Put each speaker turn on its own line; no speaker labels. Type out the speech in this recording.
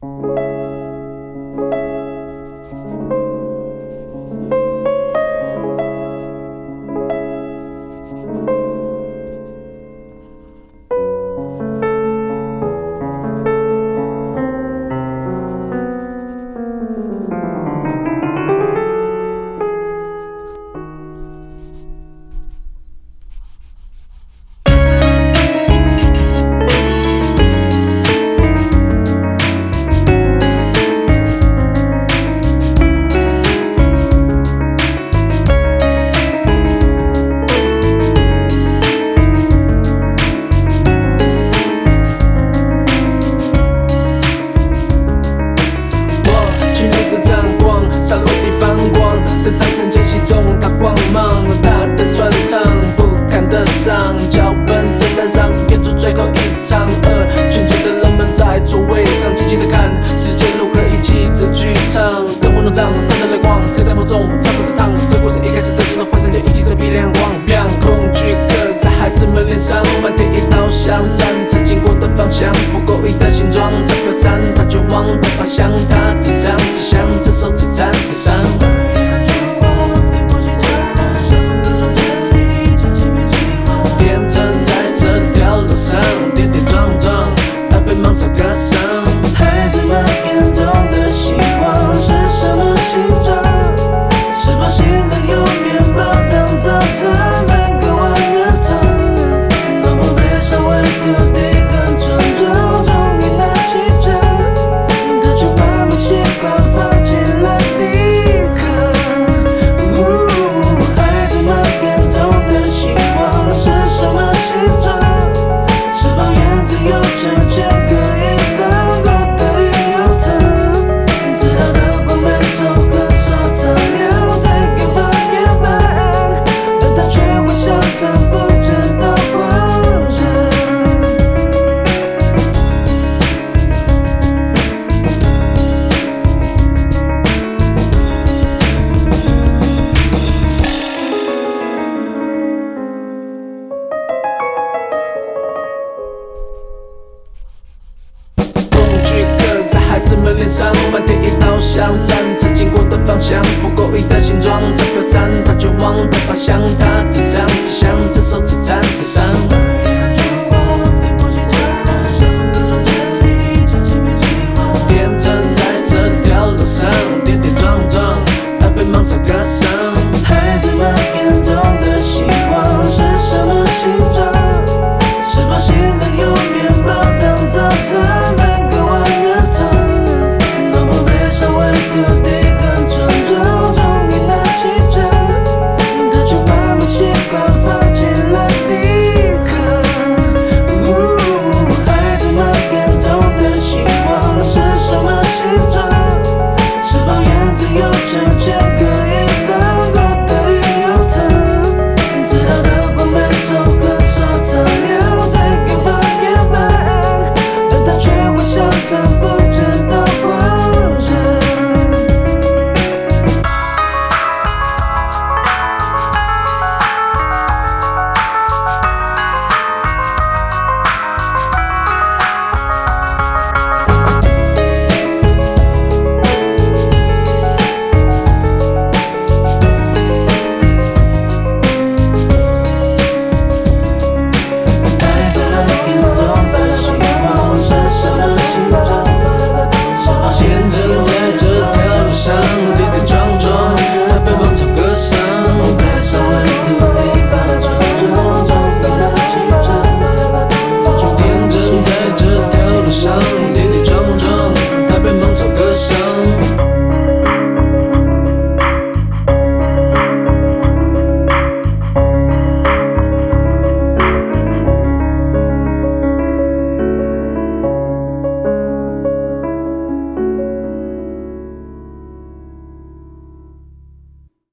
在掌声间隙中打光芒，他在专场不堪得上，脚本正台上演出最后一场，群众的人们在座位上静静地看世界如何一起这剧场，灯火笼罩，灯的泪光，谁在梦中唱着这趟，这故事一开始登进了幻想，就一起这批亮光，恐惧刻在孩子们脸上，满天一道香，战车经过的方向，不够意的形状，这飘散，他绝望的方向，他自唱自响，这首自弹自伤。跌跌撞撞，他被芒草割伤。
孩子们眼中的希望是什么形状？是否心里有面包当早餐，才割完的糖？当我背上会丢地跟村庄，终于拿起针，他却慢慢习惯放弃了抵抗。孩子们眼中的希望是什么形状？有成见可以当过的理由糖，直到灯光被仇恨所擦亮，才敢发现答案，但他却微笑着不知道慌张。
孩子们脸上满天一道香，战车经过的方向，不够意的形状，这飘散，他绝望的方向，他自唱自响，这首自弹自伤。